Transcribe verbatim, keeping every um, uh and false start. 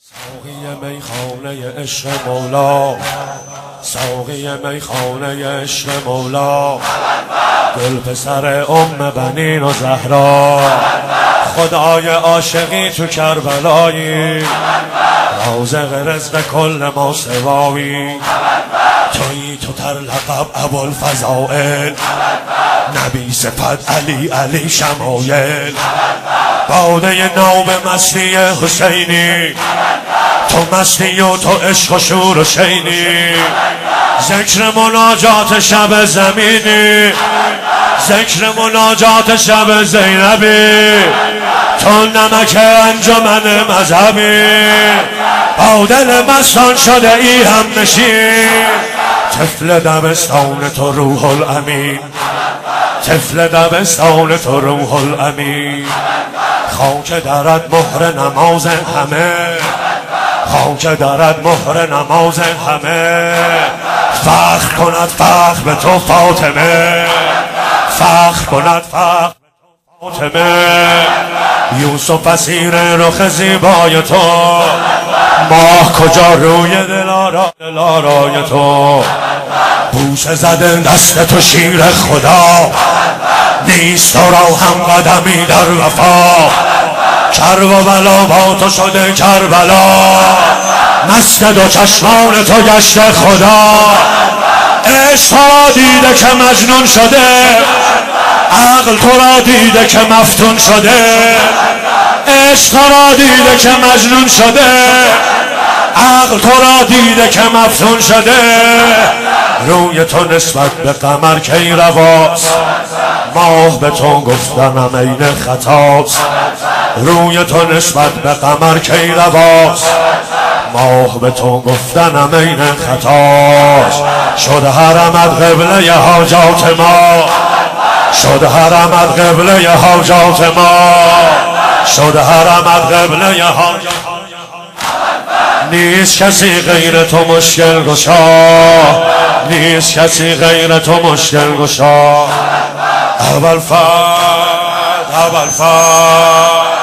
ساقی میخانه عشق مولا، ساقی میخانه عشق مولا، گل پسر ام بنین و زهرا، خدای عاشقی تو کربلایی، رازق رزق کل ما سوایی، تویی تو تر لقب ابوالفضائل، نبی صفت علی علی شمایل، باده ناب مستی حسینی، تو مستی و تو عشق و شور و شینی، ذکر مناجات شب زمینی، ذکر مناجات شب زینبی، تو نمک انجمن مذهبی، با دل مستان شده ای هم نشین، طفل دبستان تو روح الامین، طفل دبستان تو روح الامین، خاک درد مهر نماز همه، خاک درد مهر نماز همه، فخر کند فخر به تو فاطمه، فخر کند فخر به تو فاطمه، یوسف اسیر رخ زیبای تو، ماه کجا روی دلارا دلارای تو، بوسه زده دست تو شیر خدا، نیست تو را هم قدمی در وفا، کرب و بلا با تو شده کربلا، مست دو چشمان تو گشته خدا، عشق تو را دیده که مجنون شده، عقل تو را دیده که مفتون شده، عشق تو را دیده که مجنون شده، عقل تو را دیده که مفتون شده، روی تو نسبت به قمر کی رواست، ماه به تو گفتنم عین خطاست، روی تو نسبت به قمر کی رواست، ماه به تو گفتنم عین خطاست، شد حرمت قبله حاجات ما، شد حرمت قبله حاجات ما، شد حرمت قبله حاجات، نیست کسی غیر تو مشکل گشا، نیست کسی غیر تو مشکل گشا، اول فرد اول فرد